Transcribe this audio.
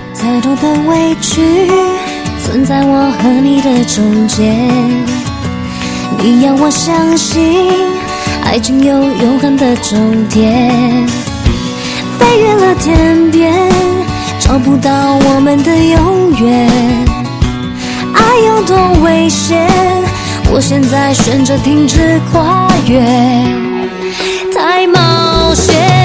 太多的委屈存在我和你的中间，你要我相信爱情有永恒的终点，飞越了天边，找不到我们的永远。爱有多危险，我现在选择停止跨越，太冒险。